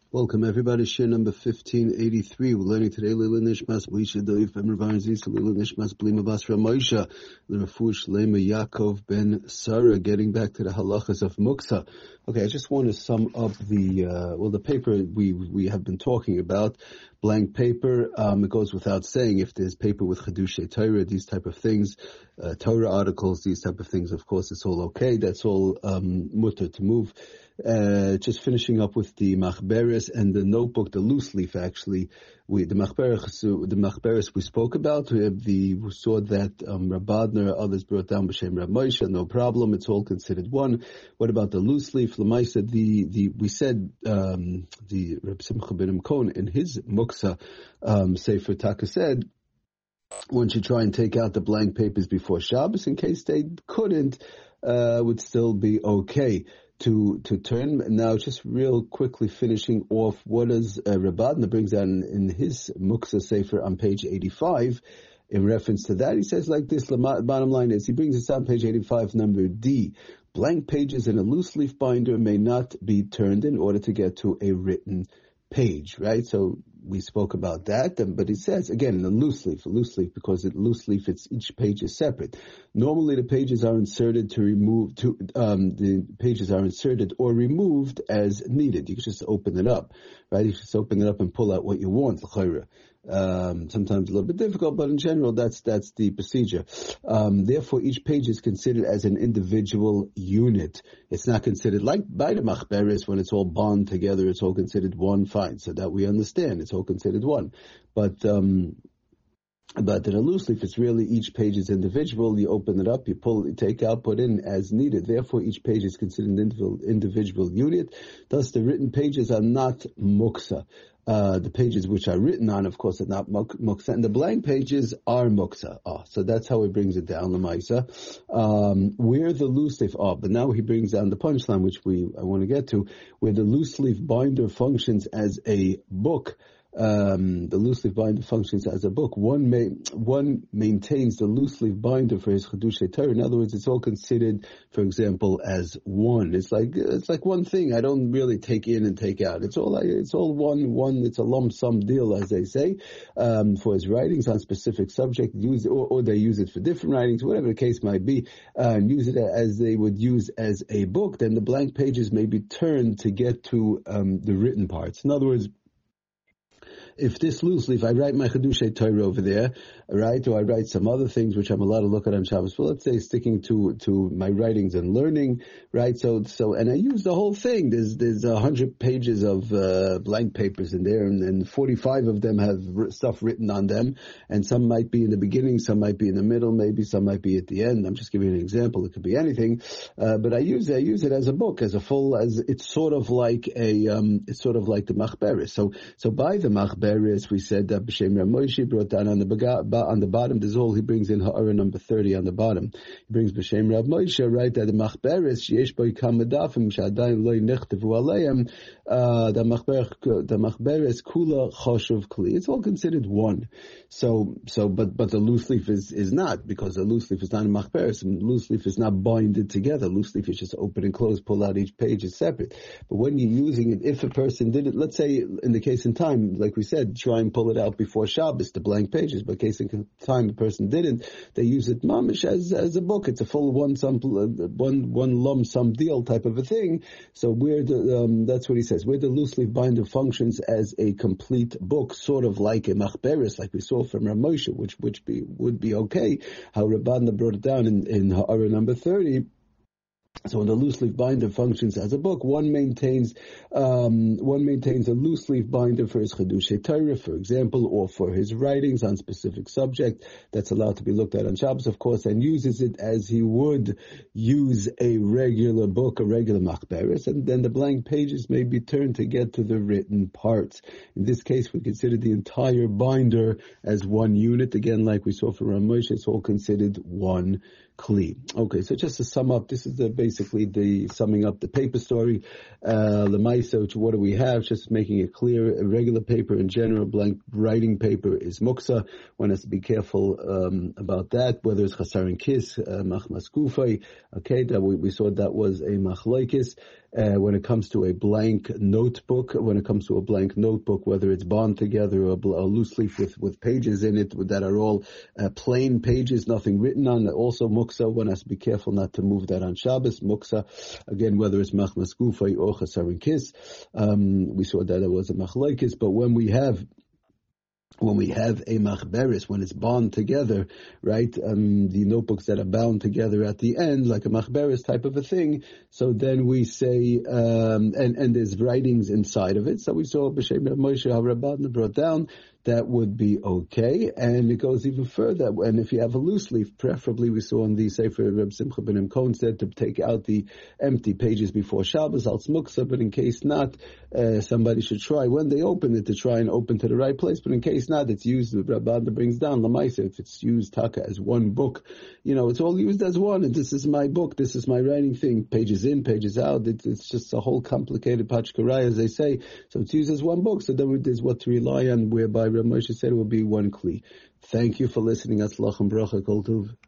Welcome everybody, share number 1583. We're learning today Lila Nishmas Blisha Doif Ben Ravan Zis Lila Nishmas Blima Basra Moshe L'Rafush Lema Yaakov Ben Sarah, getting back to the halachas of Muksa. Okay, I just want to sum up the paper we have been talking about, blank paper. It goes without saying, if there's paper with Chedushay Torah, these type of things, Torah articles, these type of things, of course it's all okay. That's all mutter to move. Just finishing up with the Machberes and the notebook, the loose leaf actually. The Machberes we spoke about. We saw that Rabadner, others brought down B'Shem Rab Moshe, no problem. It's all considered one. What about the loose leaf? L'maisa, we said the Reb Simcha ben Imkon in his Muksa Sefer Taka said one should try and take out the blank papers before Shabbos in case they couldn't. Would still be okay to turn. Now, just real quickly finishing off, what does Rabadna brings out in his Muksa Sefer on page 85 in reference to that? He says like this, the bottom line is, he brings us on page 85, number D. Blank pages in a loose leaf binder may not be turned in order to get to a written page, right? So we spoke about that, but it says, again, in a loose leaf, because loose leaf, each page is separate. Normally the pages are inserted the pages are inserted or removed as needed. You can just open it up, right? You just open it up and pull out what you want, sometimes a little bit difficult, but in general, that's the procedure. Therefore, each page is considered as an individual unit. It's not considered like by the Machberes when it's all bound together. It's all considered one. Fine, so that we understand. It's all considered one. But in a loose leaf, it's really each page is individual. You open it up, you pull, you take out, put in as needed. Therefore, each page is considered an individual unit. Thus, the written pages are not muksa. The pages which are written on, of course, are not muksa, and the blank pages are muksa. So that's how he brings it down, the Maisa. Where the loose leaf, but now he brings down the punchline, which I want to get to, where the loose leaf binder functions as a book. The loose leaf binder functions as a book. One maintains the loose leaf binder for his Chedushay Torah. In other words, it's all considered, for example, as one. It's like one thing. I don't really take in and take out. It's all one. It's a lump sum deal, as they say, for his writings on specific subject. Or they use it for different writings, whatever the case might be, and use it as they would use as a book. Then the blank pages may be turned to get to the written parts. In other words, if this loose leaf, I write my Chedushay Torah over there, right, or I write some other things which I'm allowed to look at on Shabbos. Well, let's say sticking to my writings and learning, right? So, and I use the whole thing. There's 100 pages of blank papers in there, and 45 of them have stuff written on them, and some might be in the beginning, some might be in the middle, maybe some might be at the end. I'm just giving you an example. It could be anything, but I use it as a book, as it's sort of like the Machberes. So by the Machberes, we said that B'Shem Rab Moshe brought down on the bottom. There's all he brings in Ha'ara number 30 on the bottom. He brings B'Shem Rab Moshe, right, that the Machberes yesh boi kam medafim sh'adayin lo nechtavu aleihem, the Machberes kula choshuv kli. It's all considered one. But the loose leaf is not, because the loose leaf is not a Machberes. The loose leaf is not binded together. Loose leaf is just open and close, pull out, each page is separate. But when you're using it, if a person did it, let's say in the case in time, like we said, try and pull it out before Shabbos, the blank pages. But case in time the person didn't, they use it mamish as a book. It's a full one lump sum deal type of a thing. So that's what he says. Where the loose leaf binder functions as a complete book, sort of like a Machberes, like we saw from Rab Moshe, which would be okay. How Rabbanah brought it down in Ha'ara number 30. So when the loose leaf binder functions as a book, one maintains a loose leaf binder for his Chedushay Torah, for example, or for his writings on specific subject that's allowed to be looked at on Shabbos, of course, and uses it as he would use a regular book, a regular Machberes, and then the blank pages may be turned to get to the written parts. In this case, we consider the entire binder as one unit. Again, like we saw from Rab Moshe, it's all considered one Kli. Okay, so just to sum up, this is basically the summing up the paper story. Lemaisa, what do we have? Just making it clear, a regular paper in general, blank writing paper is muksa. One has to be careful about that, whether it's chasar and kiss, machmas kufay. Okay, that we saw that was a machlokes. when it comes to a blank notebook, whether it's bound together or a loose leaf with pages in it that are all plain pages, nothing written on. Also, muksa, one has to be careful not to move that on Shabbos. Muksa, again, whether it's machmas gufay or chasarin kis. We saw that it was a machlokes, but when we have a machberis, when it's bound together, right, the notebooks that are bound together at the end, like a machberis type of a thing, so then we say, and there's writings inside of it, so we saw B'Shem Moshe how Rabban brought down, that would be okay, and it goes even further, and if you have a loose leaf, preferably we saw in the Sefer Reb Simcha ben Imkon said to take out the empty pages before Shabbos, al smuksa, but in case not, somebody should try, when they open it, to try and open to the right place, but in case not, it's used, the Rabban brings down, Lamaisa, if it's used, taka, as one book, it's all used as one, and this is my book, this is my writing thing, pages in, pages out, it's just a whole complicated pachkarai, as they say, so it's used as one book, so then there's what to rely on, whereby Rav Moshe said it will be one kli. Thank you for listening. Atzlach and bracha, kol tov.